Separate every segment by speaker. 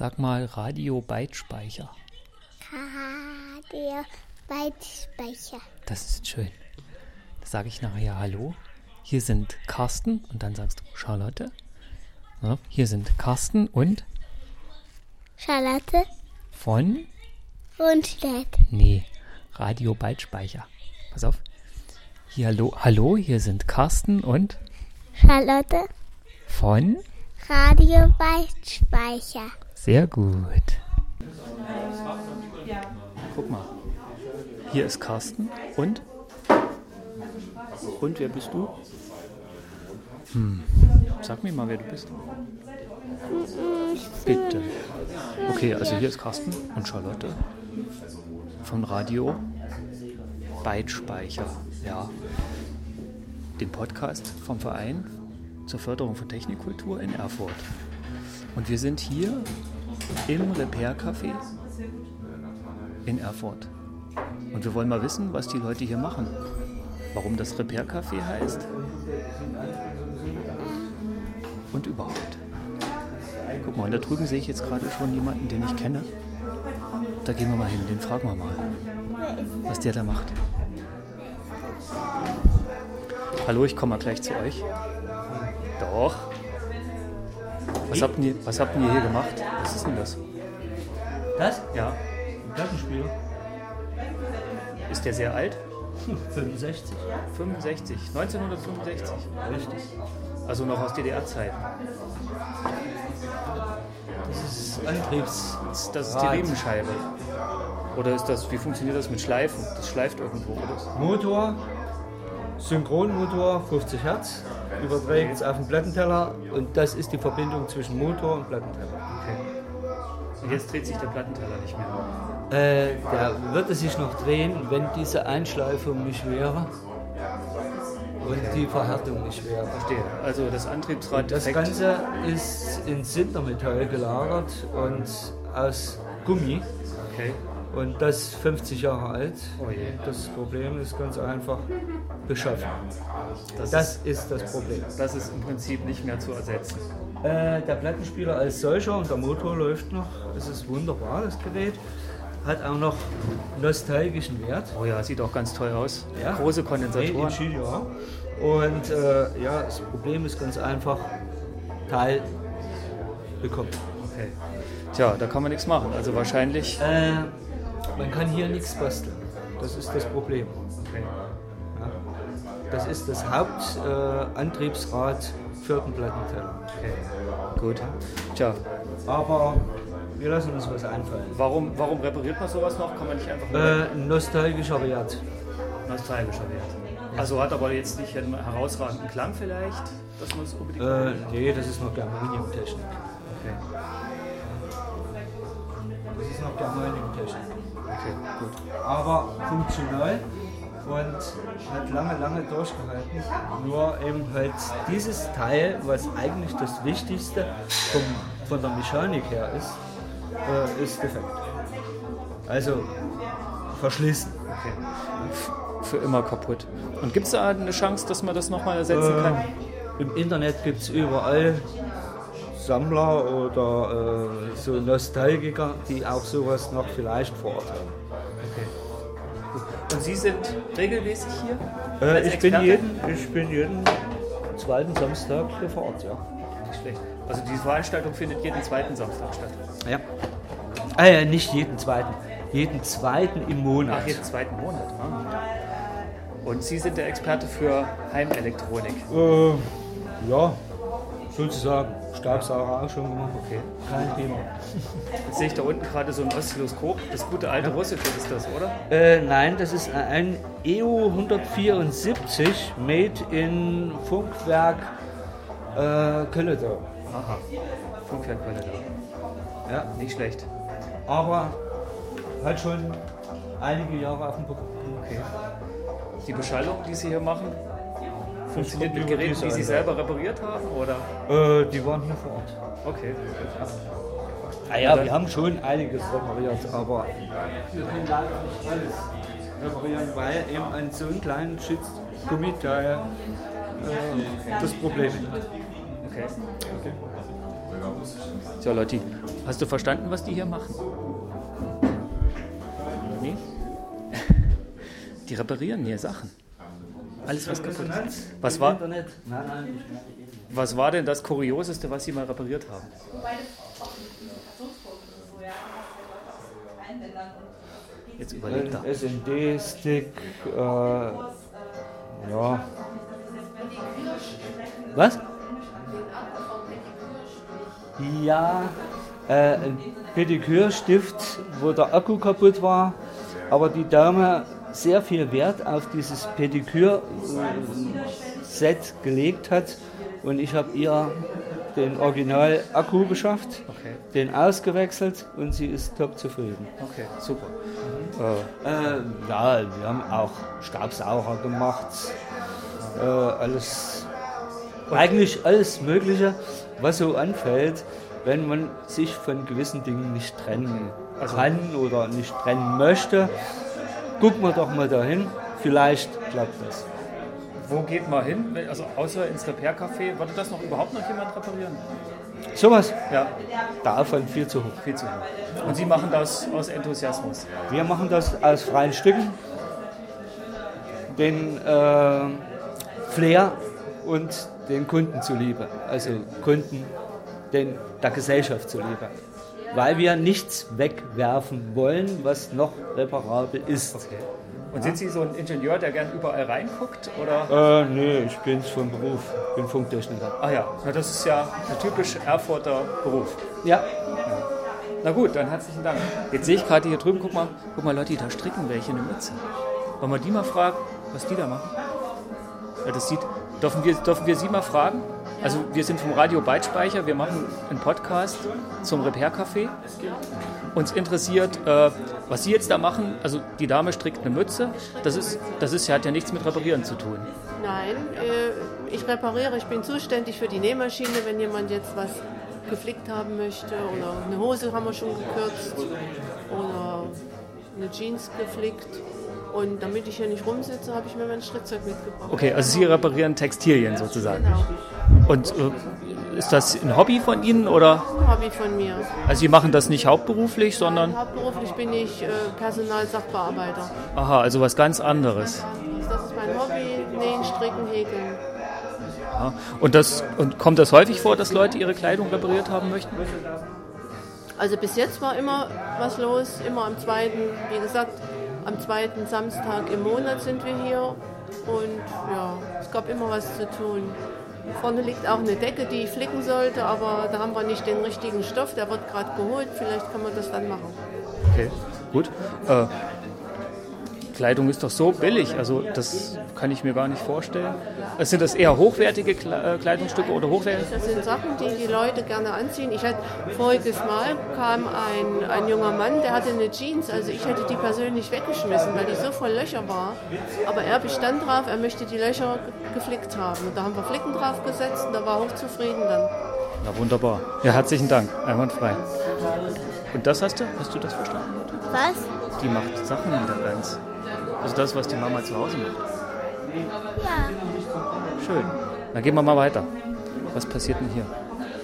Speaker 1: Sag mal Radio-Byte-Speicher.
Speaker 2: Radio-Byte-Speicher.
Speaker 1: Das ist schön. Da sage ich nachher Hallo. Hier sind Carsten und dann sagst du Charlotte. Ja, hier sind Carsten und
Speaker 2: Charlotte
Speaker 1: von
Speaker 2: Rundstedt.
Speaker 1: Nee, Radio-Byte-Speicher. Pass auf. Hier Hallo, hier sind Carsten und
Speaker 2: Charlotte
Speaker 1: von
Speaker 2: Radio-Byte-Speicher.
Speaker 1: Sehr gut. Guck mal. Hier ist Carsten und? Und wer bist du? Sag mir mal, wer du bist. Bitte. Okay, also hier ist Carsten und Charlotte vom Radio Byte-Speicher. Ja. Den Podcast vom Verein zur Förderung von Technikkultur in Erfurt. Und wir sind hier im Repair-Café in Erfurt. Und wir wollen mal wissen, was die Leute hier machen. Warum das Repair-Café heißt. Und überhaupt. Guck mal, und da drüben sehe ich jetzt gerade schon jemanden, den ich kenne. Da gehen wir mal hin, den fragen wir mal, was der da macht. Hallo, ich komme mal gleich zu euch. Doch. Was habt ihr hier gemacht? Was ist denn das?
Speaker 3: Das?
Speaker 1: Ja.
Speaker 3: Ein Plattenspieler.
Speaker 1: Ist der sehr alt?
Speaker 3: 65.
Speaker 1: 65. 1965.
Speaker 3: Richtig.
Speaker 1: Also noch aus DDR-Zeiten.
Speaker 3: Das ist Antriebs.
Speaker 1: Das ist die Riemenscheibe. Oder ist das, wie funktioniert das mit Schleifen? Das schleift irgendwo, oder?
Speaker 3: Motor, Synchronmotor, 50 Hertz, überträgt es auf den Plattenteller und das ist die Verbindung zwischen Motor und Plattenteller.
Speaker 1: Okay. Und jetzt dreht sich der Plattenteller nicht mehr.
Speaker 3: Da würde sich noch drehen, wenn diese Einschleifung nicht wäre und die Verhärtung nicht wäre.
Speaker 1: Verstehe. Also das Antriebsrad
Speaker 3: Das
Speaker 1: defekt.
Speaker 3: Ganze ist in Sintermetall gelagert und aus Gummi.
Speaker 1: Okay.
Speaker 3: Und das ist 50 Jahre alt.
Speaker 1: Oh je.
Speaker 3: Das Problem ist ganz einfach beschaffen.
Speaker 1: Das
Speaker 3: ist das Problem.
Speaker 1: Das ist im Prinzip nicht mehr zu ersetzen.
Speaker 3: Der Plattenspieler als solcher und der Motor läuft noch. Es ist wunderbar, das Gerät. Hat auch noch nostalgischen Wert.
Speaker 1: Oh ja, sieht auch ganz toll aus.
Speaker 3: Ja.
Speaker 1: Große Kondensatoren.
Speaker 3: Made in China. Und das Problem ist ganz einfach, Teil bekommen.
Speaker 1: Okay. Tja, da kann man nichts machen. Also wahrscheinlich.
Speaker 3: Man kann hier nichts basteln. Das ist das Problem.
Speaker 1: Okay.
Speaker 3: Ja. Das ist das Hauptantriebsrad für den Plattenteller.
Speaker 1: Okay. Gut. Tja,
Speaker 3: Aber wir lassen uns was einfallen.
Speaker 1: warum repariert man sowas noch? Kann man nicht einfach nur
Speaker 3: Nostalgischer Wert.
Speaker 1: nostalgischer Wert? Also hat aber jetzt nicht einen herausragenden Klang vielleicht, dass man es unbedingt.
Speaker 3: Nee, das ist noch Germanium-Technik.
Speaker 1: Okay.
Speaker 3: Das ist noch Germanium-Technik.
Speaker 1: Okay, gut.
Speaker 3: Aber funktional und hat lange durchgehalten. Nur eben halt dieses Teil, was eigentlich das Wichtigste von der Mechanik her ist defekt. Also verschlissen.
Speaker 1: Okay. Für immer kaputt. Und gibt es da eine Chance, dass man das nochmal ersetzen kann?
Speaker 3: Im Internet gibt es überall Sammler oder so Nostalgiker, die auch sowas noch vielleicht vor Ort haben.
Speaker 1: Okay. Gut. Und Sie sind regelmäßig hier? Als
Speaker 3: Ich
Speaker 1: Experte?
Speaker 3: bin jeden zweiten Samstag hier vor Ort, ja.
Speaker 1: Nicht schlecht. Also die Veranstaltung findet jeden zweiten Samstag statt.
Speaker 3: Ja. Nicht jeden zweiten im Monat.
Speaker 1: Ach, jeden zweiten Monat. Ah. Und Sie sind der Experte für Heimelektronik.
Speaker 3: Ja, sozusagen. Staubsauger auch schon gemacht.
Speaker 1: Okay.
Speaker 3: Kein Thema.
Speaker 1: Jetzt sehe ich da unten gerade so ein Oszilloskop. Das gute alte russische ist das, oder?
Speaker 3: Nein, das ist ein EU 174 made in Funkwerk Kölledau.
Speaker 1: Aha. Funkwerkquelle da.
Speaker 3: Ja,
Speaker 1: Nicht schlecht.
Speaker 3: aber hat schon einige Jahre auf dem Buckel.
Speaker 1: Okay. Die Beschallung, die Sie hier machen, funktioniert mit
Speaker 3: kommt über
Speaker 1: Geräten,
Speaker 3: diese
Speaker 1: die Sie
Speaker 3: Anlage.
Speaker 1: selber repariert haben, oder?
Speaker 3: Die waren hier vor Ort.
Speaker 1: Okay.
Speaker 3: Ja, wir haben schon einiges repariert, aber wir können leider nicht alles reparieren, weil eben an so einem kleinen Schutzgummiteil das Problem ist.
Speaker 1: Okay. So, Lotti, hast du verstanden, was die hier machen? Nee? Die reparieren hier Sachen. Alles, was kaputt ist. Was war denn das Kurioseste, was Sie mal repariert haben? Jetzt überlegt er.
Speaker 3: SMD-Stick, ja. Was? Ja, ein Pedikürstift, wo der Akku kaputt war, aber die Dame sehr viel Wert auf dieses Pedikür-Set gelegt hat und ich habe ihr den Original-Akku beschafft, den ausgewechselt und sie ist top zufrieden.
Speaker 1: Okay, super.
Speaker 3: Ja, wir haben auch Staubsauger gemacht, eigentlich alles Mögliche, was so anfällt, wenn man sich von gewissen Dingen nicht trennen kann oder nicht trennen möchte. Gucken wir doch mal dahin, vielleicht klappt das.
Speaker 1: Wo geht man hin? Also außer ins Repair-Café, würde das noch überhaupt noch jemand reparieren?
Speaker 3: Sowas?
Speaker 1: Ja.
Speaker 3: Der Aufwand viel zu hoch.
Speaker 1: Viel zu hoch. Und Sie machen das aus Enthusiasmus?
Speaker 3: Wir machen das aus freien Stücken, den Flair und den Kunden zuliebe. Also Kunden der Gesellschaft zuliebe. Weil wir nichts wegwerfen wollen, was noch reparabel ist.
Speaker 1: Okay. Und sind Sie so ein Ingenieur, der gern überall reinguckt? Oder?
Speaker 3: Nee, ich bin's vom Beruf. Ich bin Funktechniker.
Speaker 1: Ah ja, na, das ist ja ein typisch Erfurter Beruf.
Speaker 3: Ja.
Speaker 1: Na gut, dann herzlichen Dank. Jetzt sehe ich gerade hier drüben, guck mal Leute, da stricken welche eine Mütze. Wollen wir die mal fragen, was die da machen? Ja, dürfen wir Sie mal fragen? Also wir sind vom Radio Bytespeicher, wir machen einen Podcast zum Repair-Café. Uns interessiert, was Sie jetzt da machen. Also die Dame strickt eine Mütze. Hat ja nichts mit Reparieren zu tun.
Speaker 4: Nein, ich repariere. Ich bin zuständig für die Nähmaschine, wenn jemand jetzt was geflickt haben möchte. Oder eine Hose haben wir schon gekürzt. Oder eine Jeans geflickt. Und damit ich hier nicht rumsitze, habe ich mir mein Strickzeug mitgebracht.
Speaker 1: Okay, also Sie reparieren Textilien sozusagen.
Speaker 4: Genau.
Speaker 1: Und ist das ein Hobby von Ihnen oder?
Speaker 4: Ein Hobby von mir.
Speaker 1: Also Sie machen das nicht hauptberuflich, sondern?
Speaker 4: Hauptberuflich bin ich Personalsachbearbeiter.
Speaker 1: Aha, also was ganz anderes.
Speaker 4: Das ist mein Hobby, Nähen, Stricken, Häkeln.
Speaker 1: Ja. Und kommt das häufig vor, dass Leute ihre Kleidung repariert haben möchten?
Speaker 4: Also bis jetzt war immer was los, immer am zweiten Samstag im Monat sind wir hier und ja, es gab immer was zu tun. Vorne liegt auch eine Decke, die ich flicken sollte, aber da haben wir nicht den richtigen Stoff, der wird gerade geholt, vielleicht kann man das dann machen.
Speaker 1: Okay, gut. Kleidung ist doch so billig, also das kann ich mir gar nicht vorstellen. Sind das eher hochwertige Kleidungsstücke oder hochwertige?
Speaker 4: Das sind Sachen, die die Leute gerne anziehen. Voriges Mal kam ein junger Mann, der hatte eine Jeans, also ich hätte die persönlich weggeschmissen, weil die so voll Löcher war. Aber er bestand drauf, er möchte die Löcher geflickt haben. Und da haben wir Flicken drauf gesetzt und da war hoch zufrieden dann.
Speaker 1: Na wunderbar. Ja, herzlichen Dank. Einwandfrei. Und das hast du das verstanden?
Speaker 2: Was?
Speaker 1: Die macht Sachen wieder ganz. Also das, was die Mama zu Hause macht.
Speaker 2: Ja.
Speaker 1: Schön. Dann gehen wir mal weiter. Was passiert denn hier?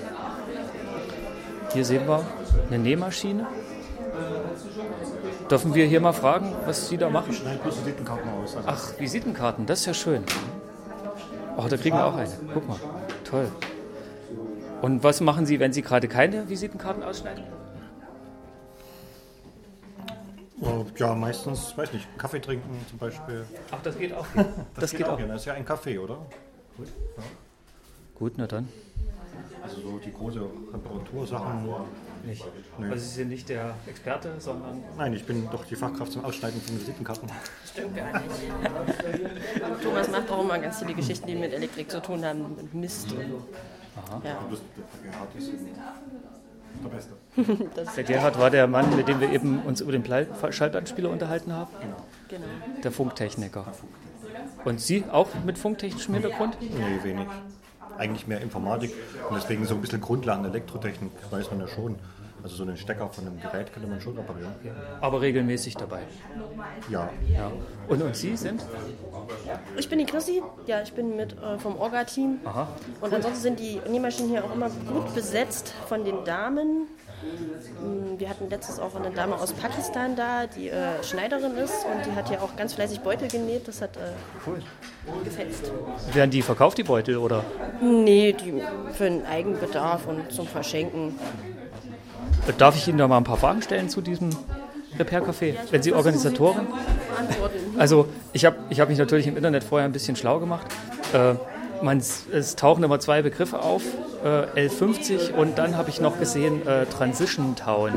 Speaker 1: Hier sehen wir eine Nähmaschine. Dürfen wir hier mal fragen, was Sie da machen?
Speaker 5: Nein, bloß Visitenkarten aus.
Speaker 1: Ach, Visitenkarten, das ist ja schön. Oh, da kriegen wir auch eine. Guck mal, toll. Und was machen Sie, wenn Sie gerade keine Visitenkarten ausschneiden?
Speaker 5: Ja, meistens, weiß nicht, Kaffee trinken zum Beispiel.
Speaker 1: Ach, das geht auch.
Speaker 5: Das geht auch. Ja, das ist ja ein Kaffee, oder? Gut, ja.
Speaker 1: Gut, na dann.
Speaker 5: Also so die große Reparatursachen.
Speaker 1: Nicht.
Speaker 5: Nee.
Speaker 1: Also Sie sind nicht der Experte, sondern...
Speaker 5: Nein, ich bin doch die Fachkraft zum Ausschneiden von Visitenkarten.
Speaker 6: Stimmt gar nicht. Thomas macht auch immer ganz viele Geschichten, die mit Elektrik zu tun haben, mit Mist.
Speaker 1: Aha.
Speaker 6: Ja.
Speaker 5: Der Gerhard ist der Beste.
Speaker 1: Der Gerhard war der Mann, mit dem wir eben uns über den Schallplattenspieler unterhalten haben.
Speaker 6: Genau.
Speaker 1: Der Funktechniker. Und Sie auch mit funktechnischem Hintergrund?
Speaker 5: Nee, wenig. Eigentlich mehr Informatik und deswegen so ein bisschen Grundlagen Elektrotechnik weiß man ja schon. Also so einen Stecker von einem Gerät könnte man schon reparieren.
Speaker 1: Okay. Aber regelmäßig dabei.
Speaker 5: Ja.
Speaker 1: Ja. Und Sie sind?
Speaker 6: Ich bin die Chrissy, ja, ich bin mit vom Orga-Team.
Speaker 1: Aha.
Speaker 6: Und ansonsten sind die Nähmaschinen hier auch immer gut besetzt von den Damen. Wir hatten letztens auch eine Dame aus Pakistan da, die Schneiderin ist und die hat hier auch ganz fleißig Beutel genäht. Das hat gefetzt.
Speaker 1: Werden die verkauft, die Beutel, oder?
Speaker 6: Nee, die für den Eigenbedarf und zum Verschenken.
Speaker 1: Darf ich Ihnen da mal ein paar Fragen stellen zu diesem Repair-Café? Wenn Sie Organisatorin? Also ich hab mich natürlich im Internet vorher ein bisschen schlau gemacht. Es tauchen immer 2 Begriffe auf, L50 und dann habe ich noch gesehen Transition Town.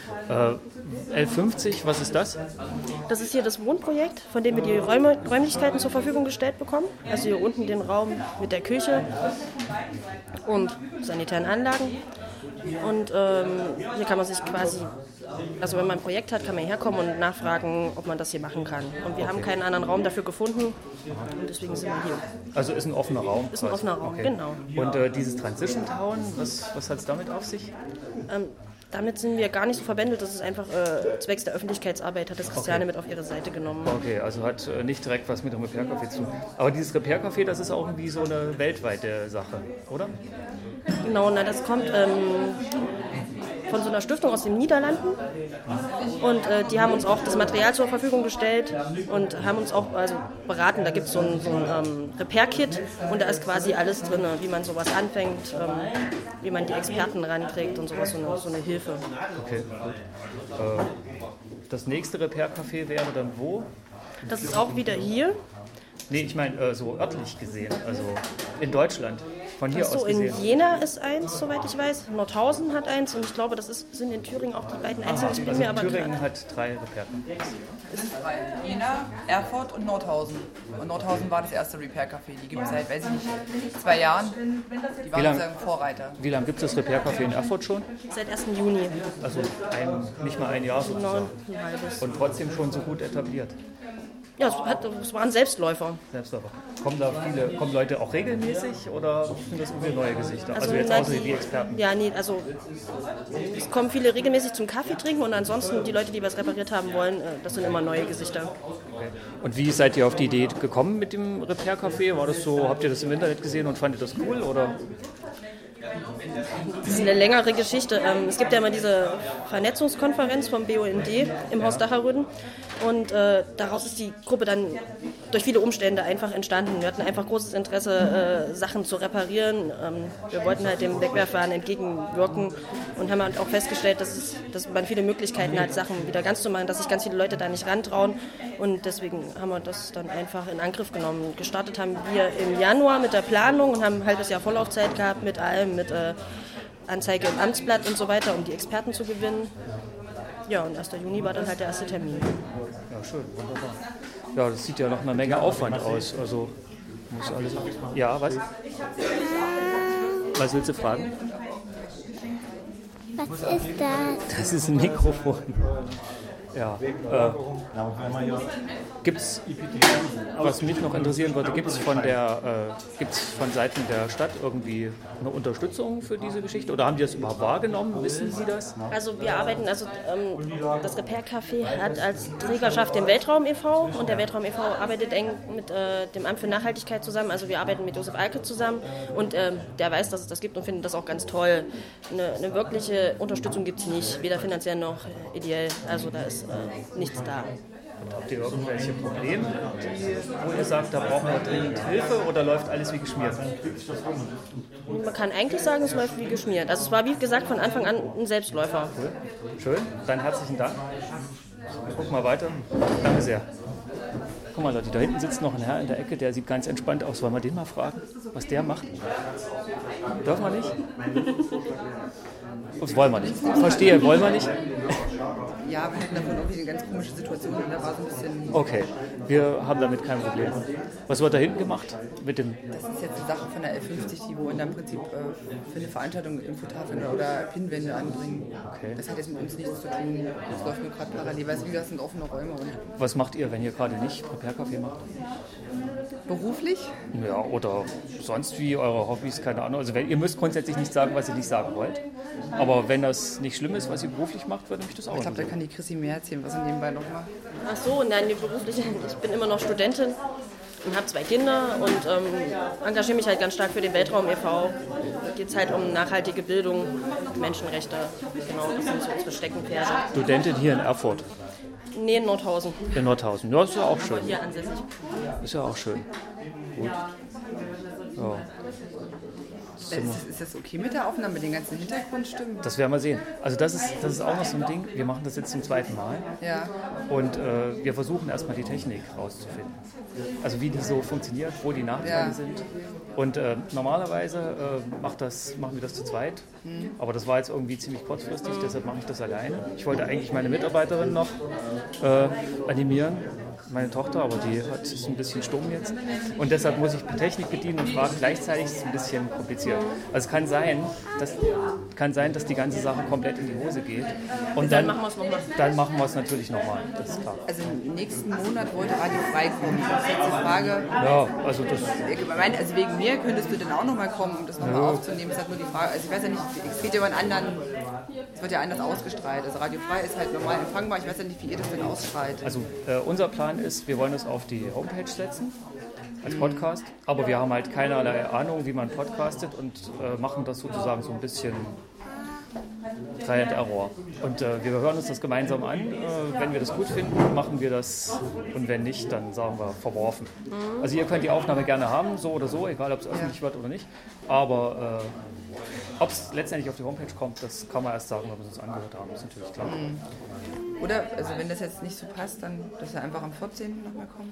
Speaker 1: L50, was ist das?
Speaker 6: Das ist hier das Wohnprojekt, von dem wir die Räumlichkeiten zur Verfügung gestellt bekommen. Also hier unten den Raum mit der Küche und sanitären Anlagen. Und hier kann man sich quasi, also wenn man ein Projekt hat, kann man herkommen und nachfragen, ob man das hier machen kann. Und wir haben keinen anderen Raum dafür gefunden und deswegen sind wir hier.
Speaker 1: Also ist ein offener Raum?
Speaker 6: Ist ein offener Raum,
Speaker 1: okay.
Speaker 6: Genau.
Speaker 1: Und dieses Transition Town, was hat es damit auf sich?
Speaker 6: Damit sind wir gar nicht so verbändelt, das ist einfach zwecks der Öffentlichkeitsarbeit, hat das Christiane mit auf ihre Seite genommen.
Speaker 1: Okay, also hat nicht direkt was mit dem Repair-Café zu tun. Aber dieses Repair-Café, das ist auch irgendwie so eine weltweite Sache, oder?
Speaker 6: Genau, das kommt von so einer Stiftung aus den Niederlanden und die haben uns auch das Material zur Verfügung gestellt und haben uns auch beraten. Da gibt es so ein Repair-Kit und da ist quasi alles drin, wie man sowas anfängt, wie man die Experten rankriegt und sowas, so eine Hilfe.
Speaker 1: Okay, gut. Das nächste Repair-Café wäre dann wo?
Speaker 6: Das ist auch wieder hier.
Speaker 1: Nee, ich meine so örtlich gesehen, also in Deutschland, von hier aus gesehen.
Speaker 6: In Jena ist eins, soweit ich weiß. Nordhausen hat eins und ich glaube, sind in Thüringen auch die beiden einzigen. Ich bin mir aber
Speaker 1: Thüringen hat 3 Repair-Cafés.
Speaker 7: Jena, Erfurt und Nordhausen. Und Nordhausen war das erste Repair-Café. Die gibt es seit, weiß ich nicht, 2 Jahren. Die waren sozusagen Vorreiter.
Speaker 1: Wie lange gibt es das Repair-Café in Erfurt schon?
Speaker 6: Seit 1. Juni.
Speaker 1: Also nicht mal ein Jahr sozusagen.
Speaker 6: Ein halbes.
Speaker 1: Und trotzdem schon so gut etabliert.
Speaker 6: Ja, es waren Selbstläufer.
Speaker 1: Kommen Leute auch regelmäßig oder sind das irgendwie neue Gesichter? Also jetzt außer die Experten?
Speaker 6: Ja, nee, also es kommen viele regelmäßig zum Kaffee trinken und ansonsten die Leute, die was repariert haben wollen, das sind immer neue Gesichter.
Speaker 1: Okay. Und wie seid ihr auf die Idee gekommen mit dem Repair-Café? War das so, habt ihr das im Internet gesehen und fandet das cool oder?
Speaker 6: Das ist eine längere Geschichte. Es gibt ja immer diese Vernetzungskonferenz vom BUND im Haus Dacherröden und daraus ist die Gruppe dann durch viele Umstände einfach entstanden. Wir hatten einfach großes Interesse, Sachen zu reparieren. Wir wollten halt dem Wegwerfwahn entgegenwirken und haben halt auch festgestellt, dass man viele Möglichkeiten hat, Sachen wieder ganz zu machen, dass sich ganz viele Leute da nicht rantrauen und deswegen haben wir das dann einfach in Angriff genommen. Gestartet haben wir im Januar mit der Planung und haben ein halbes Jahr Vorlaufzeit gehabt mit allem, mit Anzeige im Amtsblatt und so weiter, um die Experten zu gewinnen. Ja, und 1. Juni war dann halt der erste Termin.
Speaker 1: Ja, schön, wunderbar. Ja, das sieht ja nach einer Menge Aufwand aus. Also muss alles. Ja, was? Was willst du fragen?
Speaker 2: Was ist das?
Speaker 1: Das ist ein Mikrofon. Ja. Gibt's, was mich noch interessieren würde, gibt es von Seiten der Stadt irgendwie eine Unterstützung für diese Geschichte? Oder haben die das überhaupt wahrgenommen? Wissen Sie das?
Speaker 6: Also wir arbeiten, das Repair-Café hat als Trägerschaft den Weltraum e.V. und der Weltraum e.V. arbeitet eng mit dem Amt für Nachhaltigkeit zusammen. Also wir arbeiten mit Josef Alke zusammen und der weiß, dass es das gibt und findet das auch ganz toll. Eine wirkliche Unterstützung gibt es nicht, weder finanziell noch ideell. Also da ist nichts da.
Speaker 1: Und habt ihr irgendwelche Probleme, wo ihr sagt, da brauchen wir dringend Hilfe oder läuft alles wie geschmiert?
Speaker 6: Man kann eigentlich sagen, es läuft wie geschmiert. Also es war, wie gesagt, von Anfang an ein Selbstläufer.
Speaker 1: Cool. Schön, dann herzlichen Dank. Guck mal weiter. Danke sehr. Guck mal Leute, da hinten sitzt noch ein Herr in der Ecke, der sieht ganz entspannt aus. Wollen wir den mal fragen, was der macht? Dürfen wir nicht? Das wollen wir nicht. Verstehe, wollen wir nicht?
Speaker 7: Ja, wir hatten davon irgendwie eine ganz komische Situation und da war so ein bisschen...
Speaker 1: Okay, wir haben damit kein Problem. Was wird da hinten gemacht? Mit dem
Speaker 7: Das ist jetzt eine Sache von der L50, die wollen da im Prinzip für eine Veranstaltung Infotafeln oder Pinwände anbringen.
Speaker 1: Okay.
Speaker 7: Das hat jetzt mit uns nichts zu tun. Das läuft nur gerade parallel, weil es wie gesagt sind offene Räume. Und
Speaker 1: was macht ihr, wenn ihr gerade nicht Repair-Café macht?
Speaker 7: Beruflich?
Speaker 1: Ja, oder sonst wie eure Hobbys, keine Ahnung. Also ihr müsst grundsätzlich nicht sagen, was ihr nicht sagen wollt. Aber wenn das nicht schlimm ist, was ihr beruflich macht, würde mich das auch
Speaker 7: Ich glaube, da
Speaker 1: interessieren.
Speaker 7: kann die Chrissy mehr erzählen, was sie nebenbei noch macht.
Speaker 6: Ach so, nein, beruflich. Ich bin immer noch Studentin und habe 2 Kinder und engagiere mich halt ganz stark für den Weltraum e.V. Da geht es halt um nachhaltige Bildung, Menschenrechte. Genau, das sind so unsere Steckenpferde.
Speaker 1: Studentin hier in Erfurt,
Speaker 6: Nee, in Nordhausen.
Speaker 1: in Nordhausen. Ja, ist ja auch schön.
Speaker 6: Hier ansässig.
Speaker 1: Ist ja auch schön. Gut. Ja.
Speaker 7: Ist das okay mit der Aufnahme, mit den ganzen Hintergrundstimmen?
Speaker 1: Das werden wir sehen. Also das ist auch noch so ein Ding. Wir machen das jetzt zum 2. Mal.
Speaker 7: Ja.
Speaker 1: Und wir versuchen erstmal die Technik rauszufinden. Also wie die so funktioniert, wo die Nachteile sind. Und normalerweise machen wir das zu zweit. Aber das war jetzt irgendwie ziemlich kurzfristig, deshalb mache ich das alleine. Ich wollte eigentlich meine Mitarbeiterin noch animieren, meine Tochter, aber die ist ein bisschen stumm jetzt. Und deshalb muss ich die Technik bedienen und fragen. Gleichzeitig ist es ein bisschen kompliziert. Also es kann sein, dass die ganze Sache komplett in die Hose geht. Und dann machen wir es nochmal. Dann machen wir es natürlich nochmal, das ist klar.
Speaker 7: Also im nächsten Monat wollte Radio frei kommen. Das ist jetzt die Frage.
Speaker 1: Ja, also das...
Speaker 7: Ich meine, also wegen mir könntest du dann auch nochmal kommen, um das nochmal aufzunehmen. Es ist halt nur die Frage, also ich weiß ja nicht, es geht ja über einen anderen, es wird ja anders ausgestrahlt. Also Radio frei ist halt normal empfangbar, ich weiß ja nicht, wie ihr das denn ausstrahlt.
Speaker 1: Also unser Plan ist, wir wollen es auf die Homepage setzen, als Podcast, aber wir haben halt keinerlei Ahnung, wie man podcastet und machen das sozusagen so ein bisschen Try and Error. Und wir hören uns das gemeinsam an. Wenn wir das gut finden, machen wir das und wenn nicht, dann sagen wir verworfen. Also ihr könnt die Aufnahme gerne haben, so oder so, egal ob es öffentlich wird oder nicht, aber ob es letztendlich auf die Homepage kommt, das kann man erst sagen, wenn wir es uns angehört haben, ist natürlich klar.
Speaker 7: Oder, also wenn das jetzt nicht so passt, dann, dass wir einfach am 14. nochmal kommen.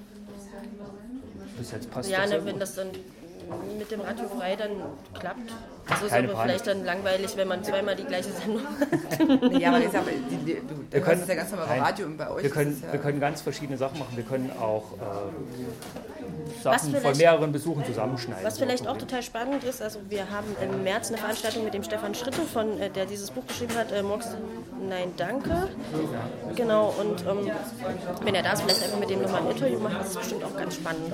Speaker 1: Bis jetzt passt
Speaker 6: Ja,
Speaker 1: das
Speaker 6: ne,
Speaker 1: sehr
Speaker 6: wenn
Speaker 1: gut.
Speaker 6: das dann mit dem Radio frei dann klappt. Also ist
Speaker 1: Keine
Speaker 6: aber
Speaker 1: Panik.
Speaker 6: vielleicht dann langweilig, wenn man zweimal die gleiche Sendung hat.
Speaker 7: Ja, aber ich sag mal, das
Speaker 1: können-
Speaker 7: ist ja ganz normal bei
Speaker 1: Nein.
Speaker 7: Radio und bei euch.
Speaker 1: Wir können,
Speaker 7: ist es ja,
Speaker 1: wir können ganz verschiedene Sachen machen. Wir können auch
Speaker 6: Was
Speaker 1: Sachen von
Speaker 6: vielleicht-
Speaker 1: mehreren Besuchen zusammenschneiden.
Speaker 6: Was vielleicht auch total spannend ist, also wir haben im März eine Veranstaltung mit dem Stefan Schritte, der dieses Buch geschrieben hat, Morgens, nein, danke. Genau, und wenn er da ist, vielleicht einfach mit dem nochmal ein Interview machen, das ist bestimmt auch ganz spannend.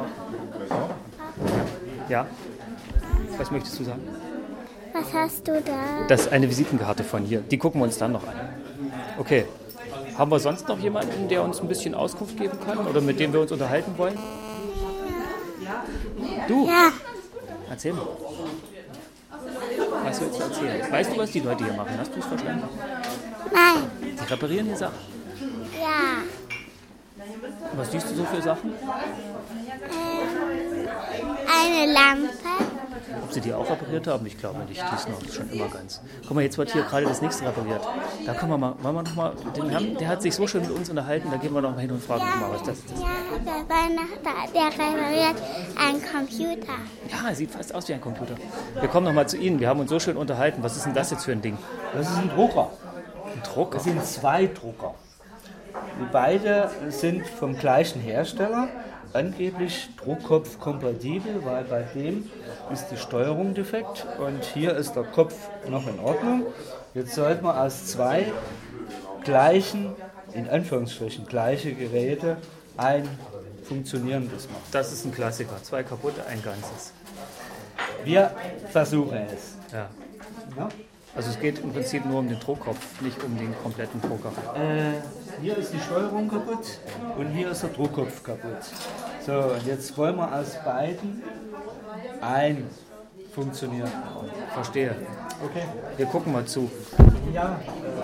Speaker 1: Ja? Was möchtest du sagen?
Speaker 2: Was hast du da?
Speaker 1: Das ist eine Visitenkarte von hier. Die gucken wir uns dann noch an. Okay. Haben wir sonst noch jemanden, der uns ein bisschen Auskunft geben kann oder mit dem wir uns unterhalten wollen? Du?
Speaker 2: Ja,
Speaker 1: Erzähl mal. Was willst du erzählen? Weißt du, was die Leute hier machen? Hast du es verstanden?
Speaker 2: nein,
Speaker 1: Die reparieren die Sachen.
Speaker 2: ja.
Speaker 1: Was siehst du so für Sachen?
Speaker 2: Eine Lampe.
Speaker 1: Ob sie die auch repariert haben? Ich glaube nicht, die ist noch schon immer ganz. Guck mal, jetzt wird hier gerade das nächste repariert. Da können wir mal, wollen wir noch mal, der hat sich so schön mit uns unterhalten, da gehen wir noch mal hin und fragen mal, was das ist.
Speaker 2: Ja, der Weihnachten, der repariert einen Computer.
Speaker 1: Ja, sieht fast aus wie ein Computer. Wir kommen noch mal zu Ihnen, wir haben uns so schön unterhalten. Was ist denn das jetzt für ein Ding?
Speaker 3: Das ist ein Drucker.
Speaker 1: Ein Drucker?
Speaker 3: Das sind 2 Drucker. Die beide sind vom gleichen Hersteller, angeblich druckkopfkompatibel, weil bei dem ist die Steuerung defekt und hier ist der Kopf noch in Ordnung. Jetzt sollten wir aus 2 gleichen, in Anführungsstrichen gleiche Geräte ein funktionierendes machen.
Speaker 1: Das ist ein Klassiker. 2 kaputte, ein ganzes.
Speaker 3: Wir versuchen es.
Speaker 1: Ja.
Speaker 3: Ja?
Speaker 1: Also es geht im Prinzip nur um den Druckkopf, nicht um den kompletten Drucker.
Speaker 3: Hier ist die Steuerung kaputt und hier ist der Druckkopf kaputt. So, und jetzt wollen wir aus beiden ein funktionieren.
Speaker 1: Verstehe.
Speaker 3: Okay.
Speaker 1: Wir gucken mal zu.
Speaker 3: Ja.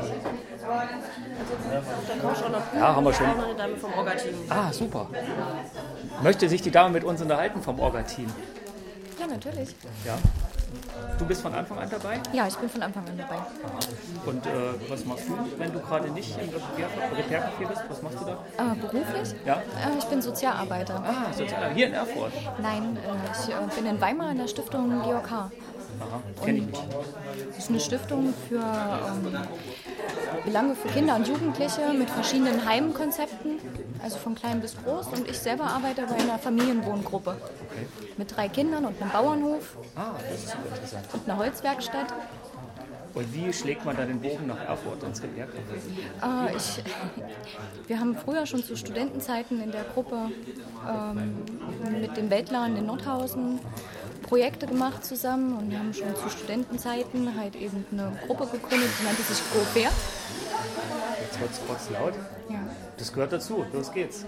Speaker 1: Ja, haben wir schon.
Speaker 6: Auch noch eine Dame vom Orga-Team.
Speaker 1: Ah, super. Möchte sich die Dame mit uns unterhalten vom Orga-Team?
Speaker 8: Ja, natürlich.
Speaker 1: Ja. Du bist von Anfang an dabei?
Speaker 8: Ja, ich bin von Anfang an dabei.
Speaker 1: Und was machst du, wenn du gerade nicht im Repair-Café bist? Was machst du da?
Speaker 8: Beruflich?
Speaker 1: Ja?
Speaker 8: Ich bin Sozialarbeiter.
Speaker 1: Ah, sozial. Hier in Erfurt.
Speaker 8: Nein, ich bin in Weimar in der Stiftung Georg H.
Speaker 1: Aha, kenne ich nicht.
Speaker 8: Das ist eine Stiftung für Belange für Kinder und Jugendliche mit verschiedenen Heimkonzepten, also von klein bis groß. Und ich selber arbeite bei einer Familienwohngruppe mit 3 Kindern und einem Bauernhof
Speaker 1: Ah, das ist super interessant.
Speaker 8: und einer Holzwerkstatt.
Speaker 1: Und wie schlägt man dann den Bogen nach Erfurt ins Repair-Café?
Speaker 8: Wir haben früher schon zu Studentenzeiten in der Gruppe mit dem Weltladen in Nordhausen Projekte gemacht zusammen und wir haben schon zu Studentenzeiten halt eben eine Gruppe gegründet, die nannte sich GoFair.
Speaker 1: Jetzt wird es kurz laut.
Speaker 8: Ja.
Speaker 1: Das gehört dazu. Los geht's.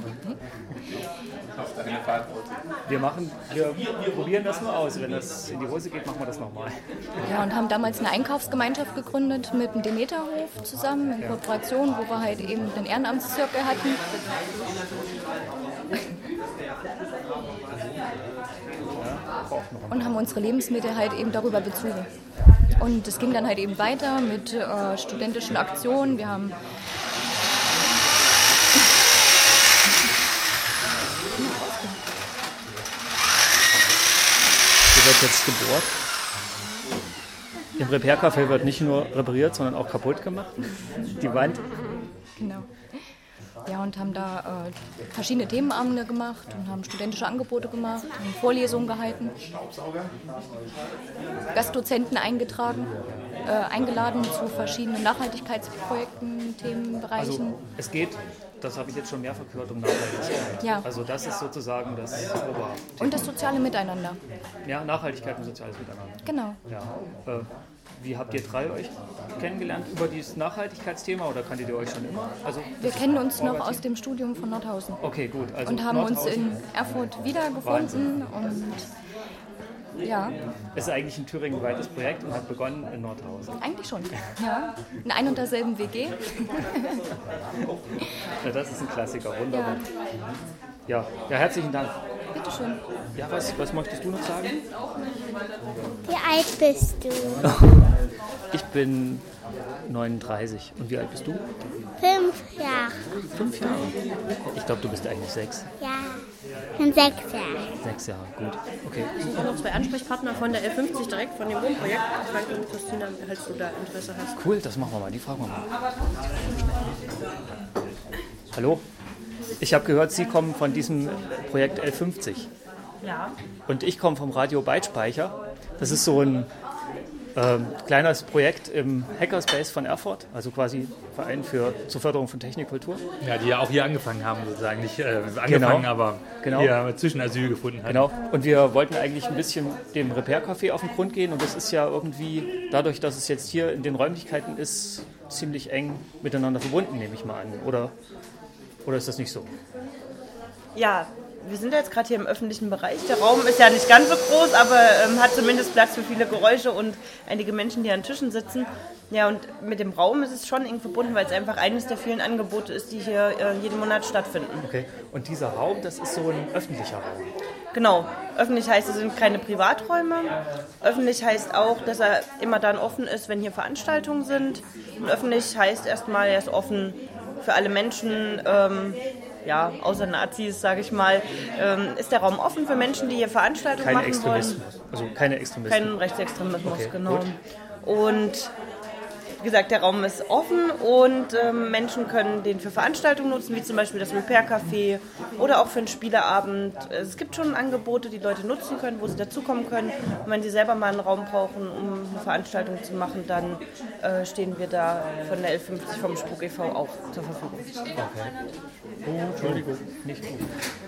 Speaker 1: Wir probieren das nur aus. Wenn das in die Hose geht, machen wir das nochmal.
Speaker 8: Ja, und haben damals eine Einkaufsgemeinschaft gegründet mit dem Demeterhof zusammen in Kooperation, wo wir halt eben den Ehrenamtszirkel hatten. Und haben unsere Lebensmittel halt eben darüber bezogen. Und es ging dann halt eben weiter mit studentischen Aktionen. Wir haben
Speaker 1: Hier wird jetzt gebohrt. Im Repair-Café wird nicht nur repariert, sondern auch kaputt gemacht. Die Wand.
Speaker 8: Genau. Ja, und haben da verschiedene Themenabende gemacht und haben studentische Angebote gemacht, haben Vorlesungen gehalten, Gastdozenten eingeladen zu verschiedenen Nachhaltigkeitsprojekten, Themenbereichen.
Speaker 1: Also es geht, das habe ich jetzt schon mehrfach gehört, um Nachhaltigkeit.
Speaker 8: Ja.
Speaker 1: Also das ist sozusagen das Oberthema.
Speaker 8: Und das soziale Miteinander.
Speaker 1: Ja, Nachhaltigkeit und soziales Miteinander.
Speaker 8: Genau.
Speaker 1: Ja. Wie habt ihr drei euch kennengelernt über dieses Nachhaltigkeitsthema oder kanntet ihr euch schon immer? Also,
Speaker 8: wir kennen uns noch aus dem Studium von Nordhausen.
Speaker 1: Okay, gut. Also
Speaker 8: und haben
Speaker 1: Nordhausen.
Speaker 8: uns in Erfurt wiedergefunden. Und ja.
Speaker 1: Es ist eigentlich ein thüringenweites Projekt und hat begonnen in Nordhausen.
Speaker 8: Eigentlich schon, ja. In ein und derselben WG.
Speaker 1: Ja, das ist ein Klassiker, wunderbar. Ja, herzlichen Dank.
Speaker 8: Bitteschön.
Speaker 1: Ja, was möchtest du noch sagen?
Speaker 2: Wie alt bist du?
Speaker 1: Ich bin 39. Und wie alt bist du?
Speaker 2: 5 Jahre.
Speaker 1: 5 Jahre? Ich glaube, du bist eigentlich 6.
Speaker 2: Ja, ich bin 6 Jahre.
Speaker 1: 6 Jahre, gut. Okay.
Speaker 6: Ich habe noch 2 Ansprechpartner von der L50 direkt, von dem Wohnprojekt. Frank und Christina, falls du da Interesse hast.
Speaker 1: Cool, das machen wir mal. Die fragen wir mal. Hallo? Ich habe gehört, Sie kommen von diesem Projekt L50.
Speaker 9: Ja.
Speaker 1: Und ich komme vom Radio Bytespeicher. Das ist so ein kleines Projekt im Hackerspace von Erfurt, also quasi Verein zur Förderung von Technikkultur.
Speaker 9: Ja, die ja auch hier angefangen haben, sozusagen. Nicht angefangen,
Speaker 1: Genau.
Speaker 9: aber
Speaker 1: Genau.
Speaker 9: hier Zwischenasyl gefunden haben.
Speaker 1: Genau. Und wir wollten eigentlich ein bisschen dem Repair-Café auf den Grund gehen. Und das ist ja irgendwie, dadurch, dass es jetzt hier in den Räumlichkeiten ist, ziemlich eng miteinander verbunden, nehme ich mal an. Oder ist das nicht so?
Speaker 10: Ja, wir sind jetzt gerade hier im öffentlichen Bereich. Der Raum ist ja nicht ganz so groß, aber hat zumindest Platz für viele Geräusche und einige Menschen, die an Tischen sitzen. Ja, und mit dem Raum ist es schon eng verbunden, weil es einfach eines der vielen Angebote ist, die hier jeden Monat stattfinden.
Speaker 1: Okay. Und dieser Raum, das ist so ein öffentlicher Raum?
Speaker 10: Genau. Öffentlich heißt, es sind keine Privaträume. Öffentlich heißt auch, dass er immer dann offen ist, wenn hier Veranstaltungen sind. Und öffentlich heißt erstmal, er ist offen für alle Menschen, ja, außer Nazis, sage ich mal, ist der Raum offen für Menschen, die hier Veranstaltungen machen wollen.
Speaker 1: Also keine Extremismus.
Speaker 10: Kein Rechtsextremismus,
Speaker 1: okay,
Speaker 10: genau.
Speaker 1: Gut.
Speaker 10: Und wie gesagt, der Raum ist offen und Menschen können den für Veranstaltungen nutzen, wie zum Beispiel das Repair-Café oder auch für einen Spieleabend. Es gibt schon Angebote, die Leute nutzen können, wo sie dazukommen können. Und wenn sie selber mal einen Raum brauchen, um eine Veranstaltung zu machen, dann stehen wir da von der L50 vom Spuk e.V. auch zur Verfügung.
Speaker 1: Okay. Entschuldigung, nicht gut.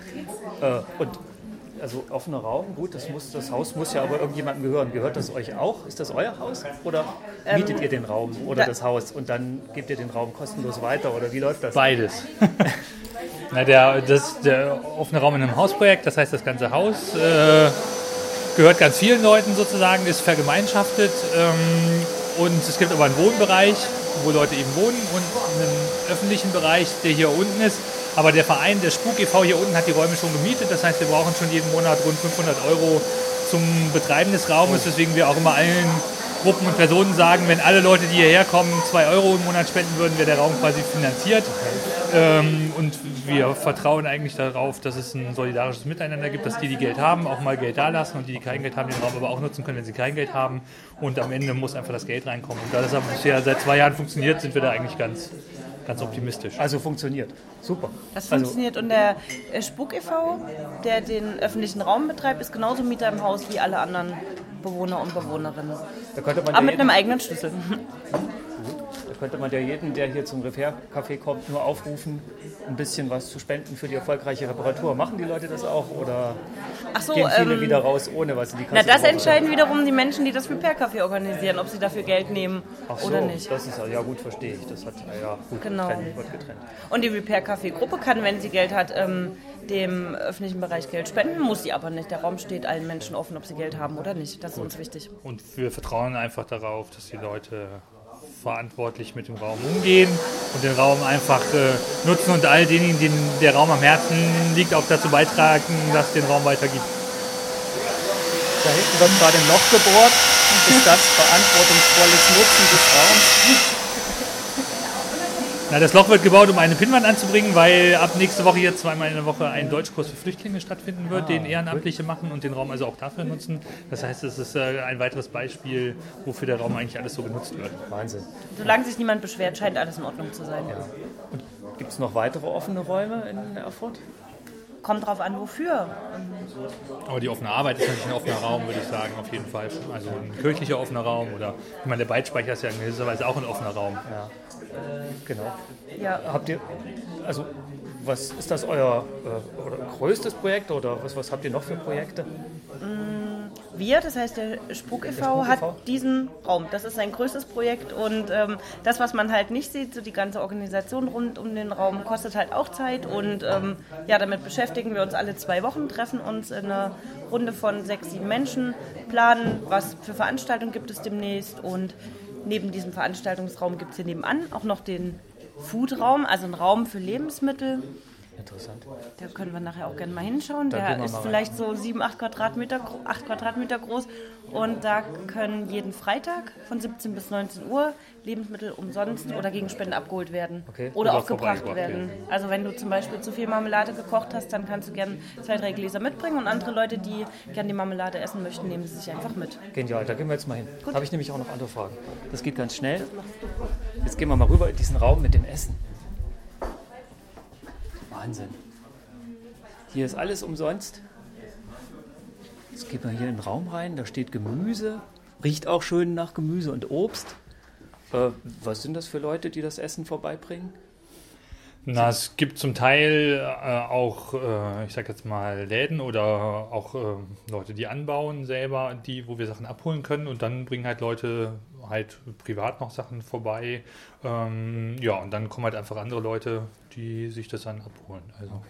Speaker 1: Und also offener Raum, gut, das Haus muss ja aber irgendjemandem gehören. Gehört das euch auch? Ist das euer Haus? Oder mietet ihr den Raum oder das Haus und dann gebt ihr den Raum kostenlos weiter? Oder wie läuft das?
Speaker 9: Beides. Na, der offene Raum in einem Hausprojekt, das heißt, das ganze Haus gehört ganz vielen Leuten sozusagen, ist vergemeinschaftet. Und es gibt aber einen Wohnbereich, wo Leute eben wohnen und einen öffentlichen Bereich, der hier unten ist. Aber der Verein, der Spuk e.V. hier unten hat die Räume schon gemietet. Das heißt, wir brauchen schon jeden Monat rund 500 € zum Betreiben des Raumes. Weswegen wir auch immer allen Gruppen und Personen sagen, wenn alle Leute, die hierher kommen, 2 € im Monat spenden würden, wäre der Raum quasi finanziert. Und wir vertrauen eigentlich darauf, dass es ein solidarisches Miteinander gibt, dass die Geld haben, auch mal Geld da lassen und die kein Geld haben, den Raum aber auch nutzen können, wenn sie kein Geld haben. Und am Ende muss einfach das Geld reinkommen. Und da das aber bisher seit 2 Jahren funktioniert, sind wir da eigentlich ganz ganz optimistisch.
Speaker 1: Also funktioniert. Super.
Speaker 10: Das funktioniert und der Spuk e.V., der den öffentlichen Raum betreibt, ist genauso Mieter im Haus wie alle anderen Bewohner und Bewohnerinnen.
Speaker 1: Da könnte man
Speaker 10: aber mit einem eigenen Schlüssel.
Speaker 1: Da könnte man ja jeden, der hier zum Repair-Café kommt, nur aufrufen, ein bisschen was zu spenden für die erfolgreiche Reparatur. Machen die Leute das auch oder gehen viele wieder raus, ohne was in die Kasse?
Speaker 10: Na, das entscheiden wiederum die Menschen, die das Repair-Café organisieren, ob sie dafür Geld nehmen oder nicht.
Speaker 1: Das ist ja gut, verstehe ich. Das hat gut wird getrennt.
Speaker 10: Und die Repair-Café-Gruppe kann, wenn sie Geld hat, dem öffentlichen Bereich Geld spenden, muss sie aber nicht. Der Raum steht allen Menschen offen, ob sie Geld haben oder nicht. Das ist uns wichtig.
Speaker 9: Und wir vertrauen einfach darauf, dass die Leute verantwortlich mit dem Raum umgehen und den Raum einfach nutzen und all denjenigen, denen der Raum am Herzen liegt, auch dazu beitragen, dass es den Raum weitergibt.
Speaker 1: Da hinten wird gerade ein Loch gebohrt. Ist das verantwortungsvolles Nutzen des Raums?
Speaker 9: Na, das Loch wird gebaut, um eine Pinnwand anzubringen, weil ab nächste Woche hier zweimal in der Woche ein Deutschkurs für Flüchtlinge stattfinden wird, den Ehrenamtliche machen und den Raum also auch dafür nutzen. Das heißt, es ist ein weiteres Beispiel, wofür der Raum eigentlich alles so genutzt wird.
Speaker 1: Wahnsinn.
Speaker 10: Solange sich niemand beschwert, scheint alles in Ordnung zu sein.
Speaker 1: Ja. Und gibt es noch weitere offene Räume in Erfurt?
Speaker 10: Kommt drauf an, wofür.
Speaker 9: Aber die offene Arbeit ist natürlich ein offener Raum, würde ich sagen, auf jeden Fall. Also ein kirchlicher offener Raum oder ich meine, der Bytespeicher ist ja in gewisser Weise auch ein offener Raum.
Speaker 1: Ja. Genau.
Speaker 10: Ja.
Speaker 1: Habt ihr, also was ist das euer größtes Projekt oder was habt ihr noch für Projekte?
Speaker 10: Wir, das heißt der Spuk e.V., hat diesen Raum. Das ist sein größtes Projekt und das, was man halt nicht sieht, so die ganze Organisation rund um den Raum, kostet halt auch Zeit und damit beschäftigen wir uns alle 2 Wochen, treffen uns in einer Runde von 6, 7 Menschen, planen, was für Veranstaltungen gibt es demnächst und neben diesem Veranstaltungsraum gibt es hier nebenan auch noch den Foodraum, also einen Raum für Lebensmittel.
Speaker 1: Interessant.
Speaker 10: Da können wir nachher auch gerne mal hinschauen. Der ist vielleicht so 7, 8 Quadratmeter groß. Und da können jeden Freitag von 17 bis 19 Uhr Lebensmittel umsonst oder gegen Spende abgeholt werden.
Speaker 1: Okay.
Speaker 10: Oder auch gebracht werden. Also wenn du zum Beispiel zu viel Marmelade gekocht hast, dann kannst du gerne 2, 3 Gläser mitbringen. Und andere Leute, die gerne die Marmelade essen möchten, nehmen sie sich einfach mit.
Speaker 1: Genial, da gehen wir jetzt mal hin. Habe ich nämlich auch noch andere Fragen. Das geht ganz schnell. Jetzt gehen wir mal rüber in diesen Raum mit dem Essen. Wahnsinn. Hier ist alles umsonst. Jetzt geht man hier in den Raum rein, da steht Gemüse, riecht auch schön nach Gemüse und Obst. Was sind das für Leute, die das Essen vorbeibringen?
Speaker 9: Na, es gibt zum Teil auch, ich sag jetzt mal, Läden oder auch Leute, die anbauen selber, wo wir Sachen abholen können und dann bringen halt Leute halt privat noch Sachen vorbei. Und dann kommen halt einfach andere Leute, die sich das dann abholen.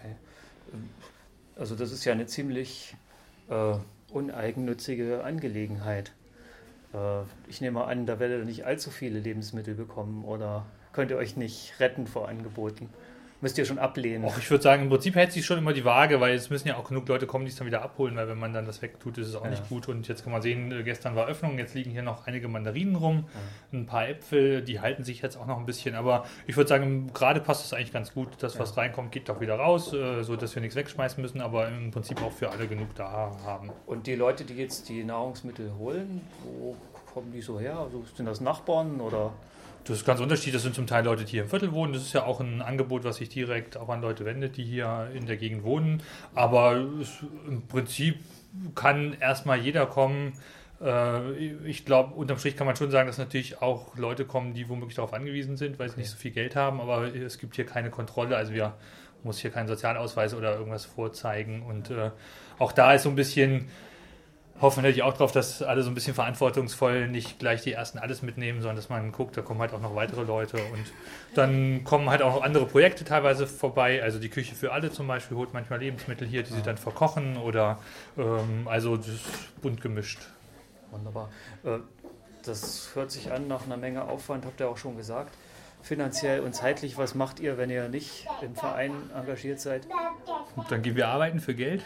Speaker 1: Also das ist ja eine ziemlich uneigennützige Angelegenheit. Ich nehme an, da werdet ihr nicht allzu viele Lebensmittel bekommen oder könnt ihr euch nicht retten vor Angeboten? Müsst ihr schon ablehnen?
Speaker 9: Ich würde sagen, im Prinzip hält sich schon immer die Waage, weil es müssen ja auch genug Leute kommen, die es dann wieder abholen, weil wenn man dann das wegtut, ist es auch nicht gut. Und jetzt kann man sehen, gestern war Öffnung, jetzt liegen hier noch einige Mandarinen rum, ein paar Äpfel, die halten sich jetzt auch noch ein bisschen. Aber ich würde sagen, gerade passt es eigentlich ganz gut. Das, was reinkommt, geht auch wieder raus, so dass wir nichts wegschmeißen müssen, aber im Prinzip auch für alle genug da haben.
Speaker 1: Und die Leute, die jetzt die Nahrungsmittel holen, wo kommen die so her? Also sind das Nachbarn oder...
Speaker 9: Das ist ganz unterschiedlich. Das sind zum Teil Leute, die hier im Viertel wohnen. Das ist ja auch ein Angebot, was sich direkt auch an Leute wendet, die hier in der Gegend wohnen. Aber im Prinzip kann erstmal jeder kommen. Ich glaube, unterm Strich kann man schon sagen, dass natürlich auch Leute kommen, die womöglich darauf angewiesen sind, weil sie nicht so viel Geld haben. Aber es gibt hier keine Kontrolle. Also muss hier keinen Sozialausweis oder irgendwas vorzeigen. Und auch da ist so ein bisschen... Hoffen natürlich auch darauf, dass alle so ein bisschen verantwortungsvoll nicht gleich die Ersten alles mitnehmen, sondern dass man guckt, da kommen halt auch noch weitere Leute und dann kommen halt auch noch andere Projekte teilweise vorbei. Also die Küche für alle zum Beispiel holt manchmal Lebensmittel hier, die sie dann verkochen oder also das ist bunt gemischt.
Speaker 1: Wunderbar. Das hört sich an nach einer Menge Aufwand, habt ihr auch schon gesagt. Finanziell und zeitlich, was macht ihr, wenn ihr nicht im Verein engagiert seid?
Speaker 9: Und dann gehen wir arbeiten für Geld.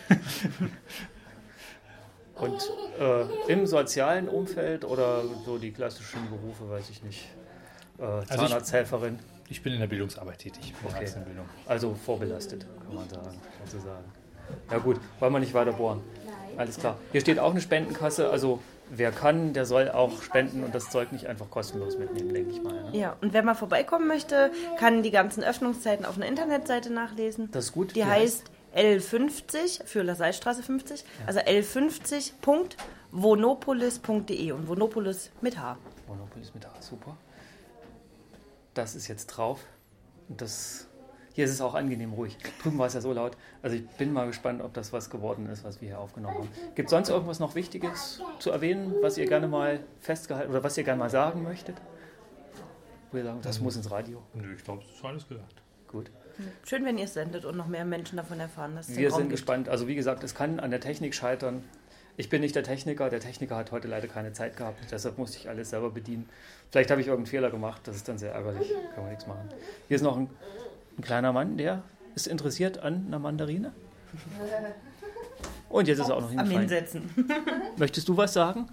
Speaker 1: Und im sozialen Umfeld oder so die klassischen Berufe, weiß ich nicht, Zahnarzthelferin?
Speaker 9: Ich bin in der Bildungsarbeit tätig.
Speaker 1: Okay. Also vorbelastet, kann man sagen. Ja gut, wollen wir nicht weiter bohren. Alles klar. Hier steht auch eine Spendenkasse, also wer kann, der soll auch spenden und das Zeug nicht einfach kostenlos mitnehmen, denke ich mal. Ne?
Speaker 10: Ja, und wer mal vorbeikommen möchte, kann die ganzen Öffnungszeiten auf einer Internetseite nachlesen.
Speaker 1: Das ist gut.
Speaker 10: Die heißt L50 für Lassalstraße 50, also L50.vonopolis.de und Vonopolis mit H.
Speaker 1: Vonopolis mit H, super. Das ist jetzt drauf. Und hier ist es auch angenehm ruhig. Drüben war es ja so laut. Also ich bin mal gespannt, ob das was geworden ist, was wir hier aufgenommen haben. Gibt es sonst irgendwas noch Wichtiges zu erwähnen, was ihr gerne mal festgehalten oder was ihr gerne mal sagen möchtet? Wo ihr sagen, das muss ins Radio.
Speaker 9: Nö, ich glaube, es ist alles gesagt.
Speaker 1: Gut.
Speaker 10: Schön, wenn ihr es sendet und noch mehr Menschen davon erfahren, dass es
Speaker 1: Wir sind gespannt. Also wie gesagt, es kann an der Technik scheitern. Ich bin nicht der Techniker. Der Techniker hat heute leider keine Zeit gehabt. Deshalb musste ich alles selber bedienen. Vielleicht habe ich irgendeinen Fehler gemacht. Das ist dann sehr ärgerlich. Können wir nichts machen. Hier ist noch ein kleiner Mann, der ist interessiert an einer Mandarine. Und jetzt ist er auch noch hingefallen.
Speaker 10: Am Hinsetzen.
Speaker 1: Möchtest du was sagen?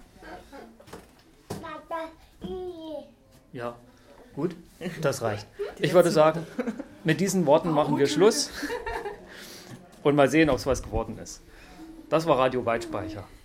Speaker 1: Ja, gut, das reicht. Ich würde sagen, mit diesen Worten machen wir Schluss und mal sehen, ob es was geworden ist. Das war Radio Weitspeicher.